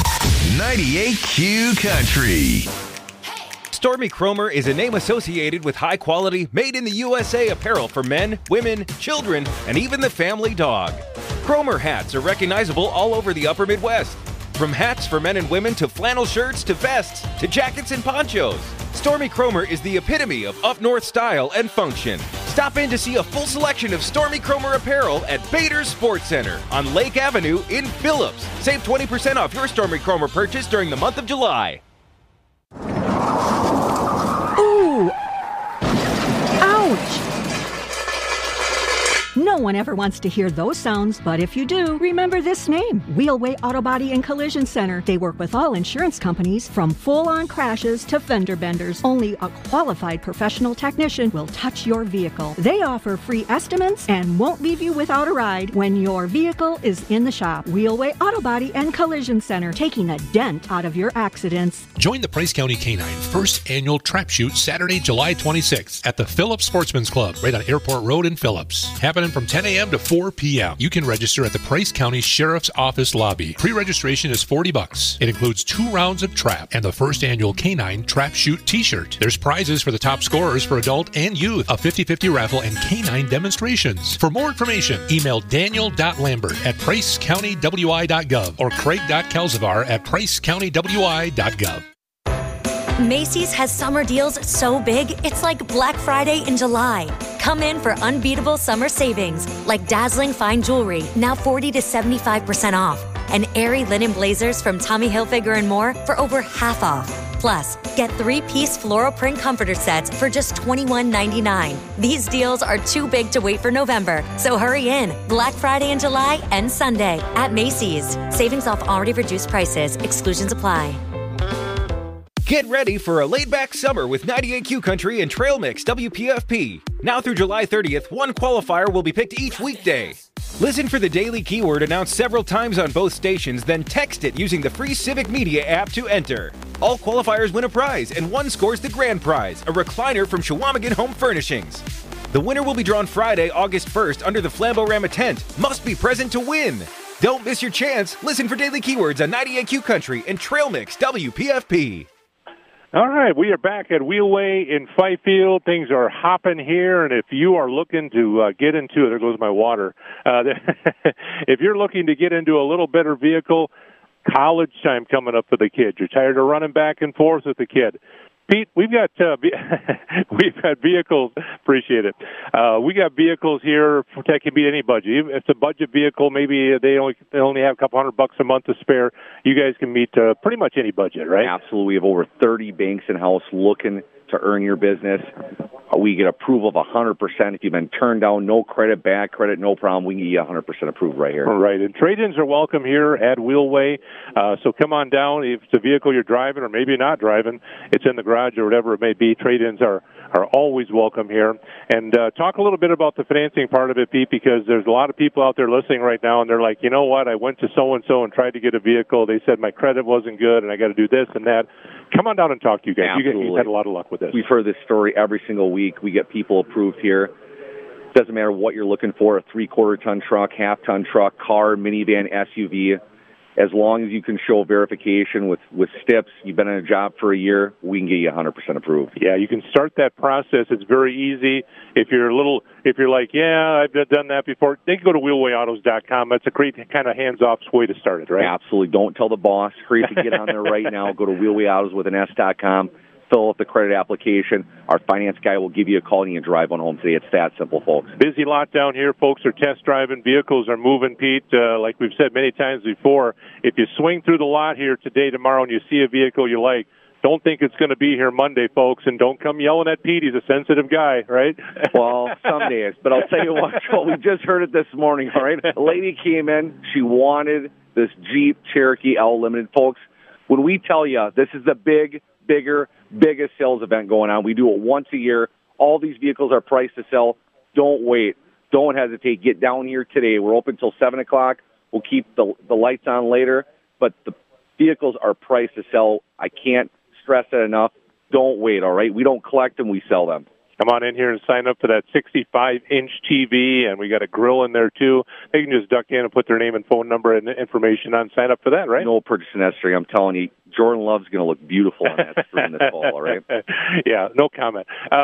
98Q Country. Stormy Cromer is a name associated with high-quality, made-in-the-USA apparel for men, women, children, and even the family dog. Cromer hats are recognizable all over the upper Midwest. From hats for men and women to flannel shirts to vests to jackets and ponchos, Stormy Cromer is the epitome of up-north style and function. Stop in to see a full selection of Stormy Cromer apparel at Bader's Sports Center on Lake Avenue in Phillips. Save 20% off your Stormy Cromer purchase during the month of July. Ooh! Ouch! No one ever wants to hear those sounds, but if you do, remember this name, Wheelway Auto Body and Collision Center. They work with all insurance companies, from full-on crashes to fender benders. Only a qualified professional technician will touch your vehicle. They offer free estimates and won't leave you without a ride when your vehicle is in the shop. Wheelway Auto Body and Collision Center, taking a dent out of your accidents. Join the Price County Canine first annual trap shoot Saturday, July 26th at the Phillips Sportsman's Club, right on Airport Road in Phillips. Happening from 10 a.m. to 4 p.m. You can register at the Price County Sheriff's Office lobby. Pre-registration is $40. It includes 2 rounds of trap and the first annual Canine Trap Shoot t-shirt. There's prizes for the top scorers for adult and youth, a 50-50 raffle, and canine demonstrations. For more information, email daniel.lambert at pricecountywi.gov or craig.kelzavar at pricecountywi.gov. Macy's has summer deals so big, it's like Black Friday in July. Come in for unbeatable summer savings, like dazzling fine jewelry, now 40 to 75% off, and airy linen blazers from Tommy Hilfiger and more for over half off. Plus, get 3-piece floral print comforter sets for just $21.99. These deals are too big to wait for November, so hurry in. Black Friday in July and Sunday at Macy's. Savings off already reduced prices. Exclusions apply. Get ready for a laid-back summer with 98Q Country and Trail Mix WPFP. Now through July 30th, one qualifier will be picked each weekday. Listen for the daily keyword announced several times on both stations, then text it using the free Civic Media app to enter. All qualifiers win a prize, and one scores the grand prize, a recliner from Chequamegon Home Furnishings. The winner will be drawn Friday, August 1st under the Flambeau-Rama tent. Must be present to win. Don't miss your chance. Listen for daily keywords on 98Q Country and Trail Mix WPFP. All right, we are back at Wheelway in Fifield. Things are hopping here, and if you are looking to get into it, there goes my water. If you're looking to get into a little better vehicle, college time coming up for the kids. You're tired of running back and forth with the kid. Pete, we've got vehicles. Appreciate it. We got vehicles here that can beat any budget. Even if it's a budget vehicle, maybe they only have a couple $100 a month to spare. You guys can meet pretty much any budget, right? Absolutely. We have over 30 banks in house looking to earn your business. We get approval of 100%. If you've been turned down, no credit, bad credit, no problem. We can get you 100% approved right here. All right, and trade-ins are welcome here at Wheelway. So come on down. If it's a vehicle you're driving or maybe not driving, it's in the garage or whatever it may be. Trade-ins are are always welcome here. And talk a little bit about the financing part of it, Pete, because there's a lot of people out there listening right now, and they're like, you know what, I went to so-and-so and tried to get a vehicle. They said my credit wasn't good, and I got to do this and that. Come on down and talk to you guys. You've had a lot of luck with this. We've heard this story every single week. We get people approved here. Doesn't matter what you're looking for, a 3/4-ton truck, half-ton truck, car, minivan, SUV. As long as you can show verification with STIPS, you've been on a job for a year, we can get you 100% approved. Yeah, you can start that process. It's very easy. If you're like, yeah, I've done that before, they can go to wheelwayautos.com. That's a great kind of hands-off way to start it, right? Absolutely. Don't tell the boss. Hurry up and get on there right now. Go to wheelwayautos.com. Fill out the credit application. Our finance guy will give you a call and you can drive on home today. It's that simple, folks. Busy lot down here. Folks are test driving. Vehicles are moving, Pete. Like we've said many times before, if you swing through the lot here today, tomorrow, and you see a vehicle you like, don't think it's going to be here Monday, folks, and don't come yelling at Pete. He's a sensitive guy, right? Well, some days. But I'll tell you what, Joel, we just heard it this morning, all right? A lady came in. She wanted this Jeep Cherokee L Limited. Folks, when we tell you this is the biggest sales event going on, we do it once a year. All these vehicles are priced to sell. Don't wait. Don't hesitate. Get down here today. We're open until 7 o'clock. We'll keep the lights on later, but the vehicles are priced to sell. I can't stress that enough. Don't wait, all right? We don't collect them. We sell them. Come on in here and sign up for that 65-inch TV, and we got a grill in there, too. They can just duck in and put their name and phone number and information on. Sign up for that, right? No purchasing that screen. I'm telling you, Jordan Love's going to look beautiful on that screen this fall, all right? Yeah, no comment.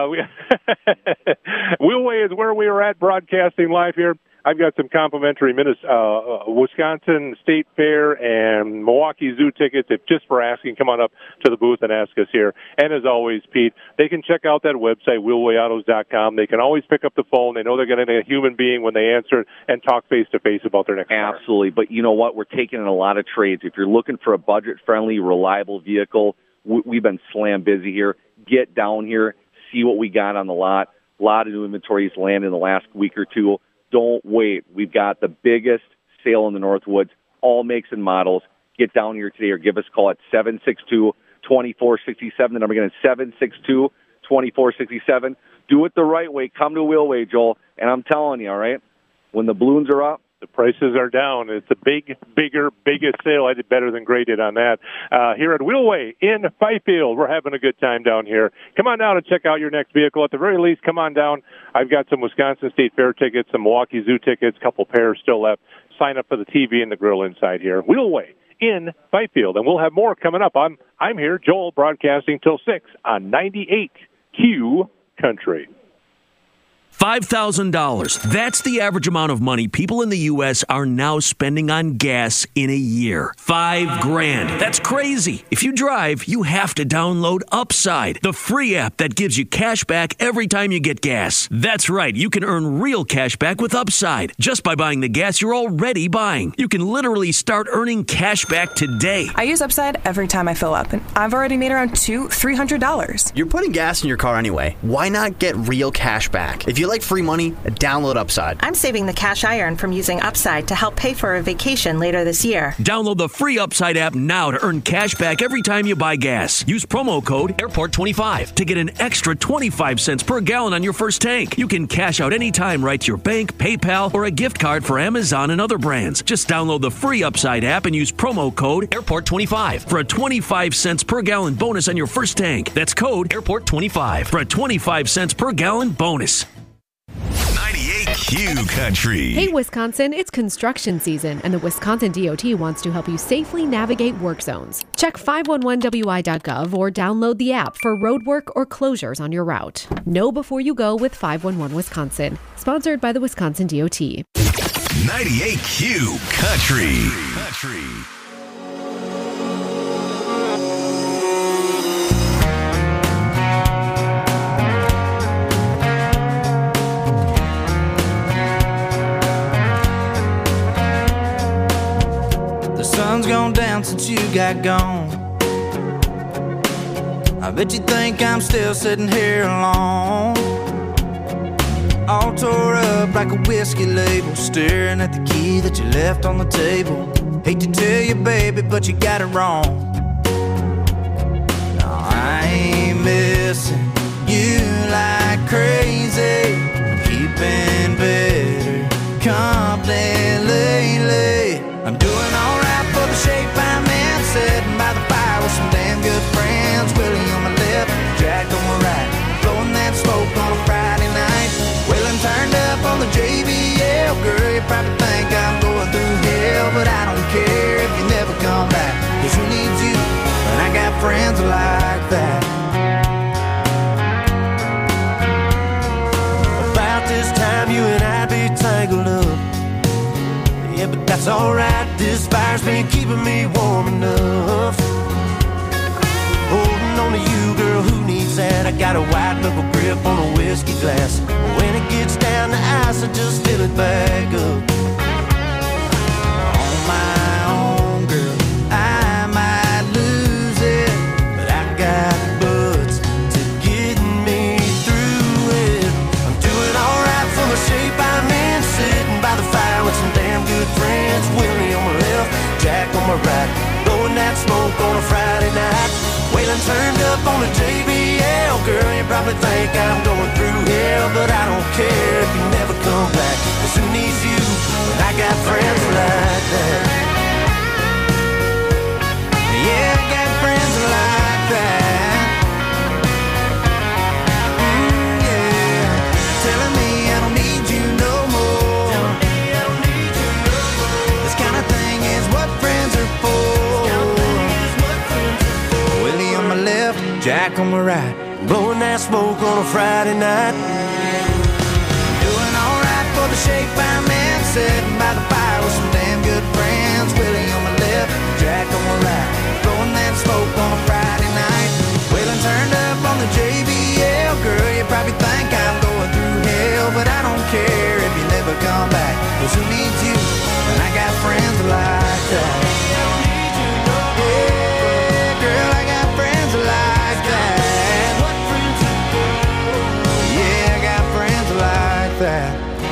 Wheelway is where we are at, broadcasting live here. I've got some complimentary Wisconsin State Fair and Milwaukee Zoo tickets. If just for asking, come on up to the booth and ask us here. And as always, Pete, they can check out that website, wheelwayautos.com. They can always pick up the phone. They know they're getting a human being when they answer it and talk face-to-face about their next car. Absolutely. But you know what? We're taking in a lot of trades. If you're looking for a budget-friendly, reliable vehicle, we've been slam busy here. Get down here, see what we got on the lot. A lot of new inventories landed in the last week or two. Don't wait. We've got the biggest sale in the Northwoods, all makes and models. Get down here today or give us a call at 762-2467. The number again is 762-2467. Do it the right way. Come to Wheelway, Joel. And I'm telling you, all right, when the balloons are up, the prices are down. It's a biggest sale. I did better than Gray did on that. Here at Wheelway in Fifield, we're having a good time down here. Come on down and check out your next vehicle. At the very least, come on down. I've got some Wisconsin State Fair tickets, some Milwaukee Zoo tickets, a couple pairs still left. Sign up for the TV and the grill inside here. Wheelway in Fifield. And we'll have more coming up. I'm here, Joel, broadcasting till 6 on 98 Q Country. $5,000. That's the average amount of money people in the U.S. are now spending on gas in a year. $5,000. That's crazy. If you drive, you have to download Upside, the free app that gives you cash back every time you get gas. That's right. You can earn real cash back with Upside just by buying the gas you're already buying. You can literally start earning cash back today. I use Upside every time I fill up, and I've already made around $200-$300. You're putting gas in your car anyway. Why not get real cash back? If you like free money, download Upside. I'm saving the cash I earn from using Upside to help pay for a vacation later this year. Download the free Upside app now to earn cash back every time you buy gas. Use promo code AIRPORT25 to get an extra 25 cents per gallon on your first tank. You can cash out anytime right to your bank, PayPal, or a gift card for Amazon and other brands. Just download the free Upside app and use promo code AIRPORT25 for a 25 cents per gallon bonus on your first tank. That's code AIRPORT25 for a 25 cents per gallon bonus. 98 Q Country. Hey, Wisconsin, it's construction season, and the Wisconsin DOT wants to help you safely navigate work zones. Check 511wi.gov or download the app for roadwork or closures on your route. Know before you go with 511 Wisconsin. Sponsored by the Wisconsin DOT. 98 Q Country. Sun's gone down since you got gone. I bet you think I'm still sitting here alone, all tore up like a whiskey label, staring at the key that you left on the table. Hate to tell you, baby, but you got it wrong. No, I ain't missing you like crazy, keeping better company lately. I'm doing alright for the shape I'm in, sitting by the fire with some damn good friends. Willie on my left, Jack on my right, blowing that smoke on a Friday night. Wheeling turned up on the JBL. Girl, you probably think I'm going through hell, but I don't care if you never come back, 'cause who needs you when I got friends like that? About this time you and I be tangled up. Yeah, but that's alright, this fire's been keeping me warm enough. Holding on to you, girl, who needs that? I got a white knuckle grip on a whiskey glass. When it gets down to ice, I just fill it back up. On my own, girl, I might lose it, but I got buds to get me through it. I'm doing alright for the shape I'm in, sitting by the fire with some damn good friends. Willie on my left, Jack on my right, blowing that smoke on a Friday night. Waylon turned up on the JBL. Girl, you probably think I'm going through hell, but I don't care if you never come back, 'cause who needs you when I got friends like that? Yeah, I got friends like that. Yeah, telling me I don't need you no more. This kind of thing is what friends are for. Willie on my left, Jack on my right, blowing that smoke on a Friday night. Doing alright for the shape I'm in, sitting by the fire with some damn good friends. Willie on my left, Jack on my right, blowing that smoke on a Friday night. Wheeling turned up on the JBL. Girl, you probably think I'm going through hell, but I don't care if you never come back, 'cause who needs you when I got friends like that? Yeah, girl, I got friends like that. Yeah, I got friends like that.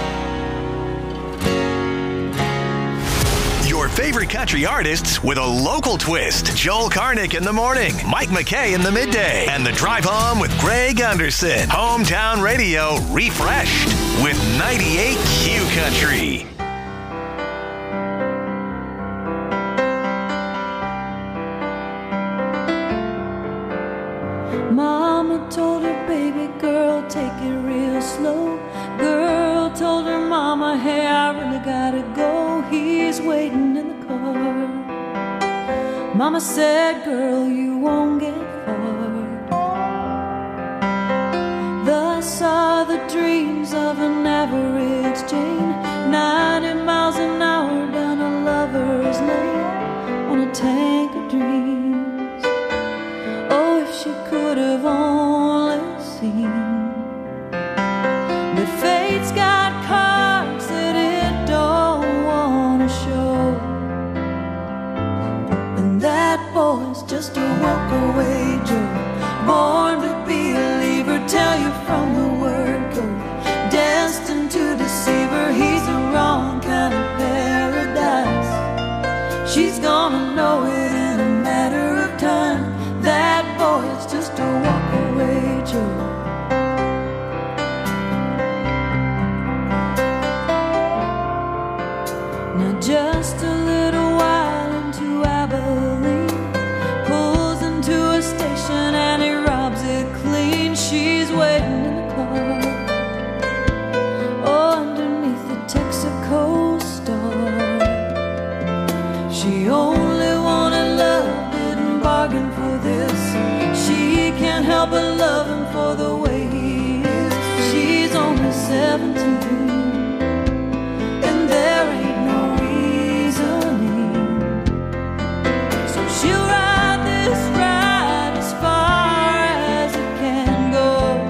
Your favorite country artists with a local twist. Joel Karnick in the morning, Mike McKay in the midday, and the Drive Home with Greg Anderson. Hometown radio refreshed with 98 Q Country. Mama told her baby girl, take it real slow. Girl told her mama, hey, I really gotta go. He's waiting in the car. Mama said, girl, you won't get far. Thus are the dreams of an average Jane, 90 miles an hour down a lover's lane on a tank of dreams. Oh, if she could have only seen that fate's got cards that it don't want to show, and that boy's just a walk-away Joe, born to be a believer, tell you from the word go, destined to deceive her. He's the wrong kind of paradise. She's gonna know it in a matter of time. That boy's just a walk-away Joe. Now just a little while into Abilene, pulls into a station and he robs it clean. She's waiting in the car, oh, underneath the Texaco star. She only wanted love, didn't bargain for this. She can't help but love him for the way he is. She's only 17, and there ain't no reasoning. So she'll ride this ride as far as it can go,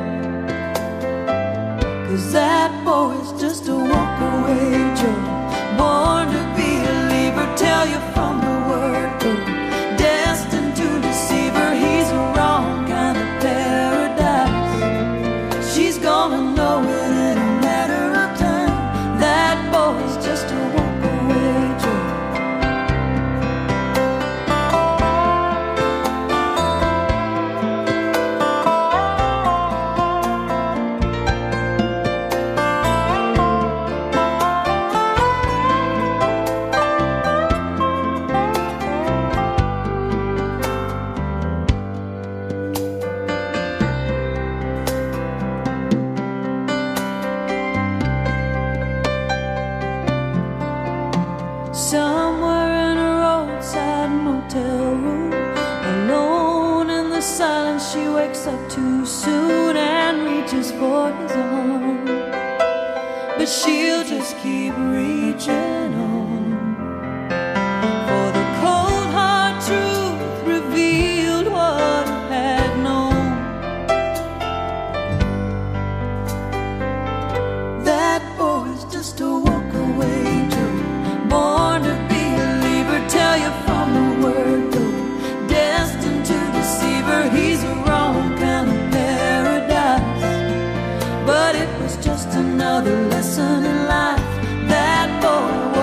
'cause that boy's just a walk-away Joe, born to be a believer, tell you from the word go, destined to deceive her. He's the wrong kind of paradise. She's gonna know it in a matter of time. That boy's just a walk-away Joe. but she'll just keep reaching on. For the cold hard truth revealed what I had known. That boy's just a walk-away Joe, born to be a leaver, tell you from the word go, destined to deceive her. He's a wrong kind of paradise, but it was just another lesson in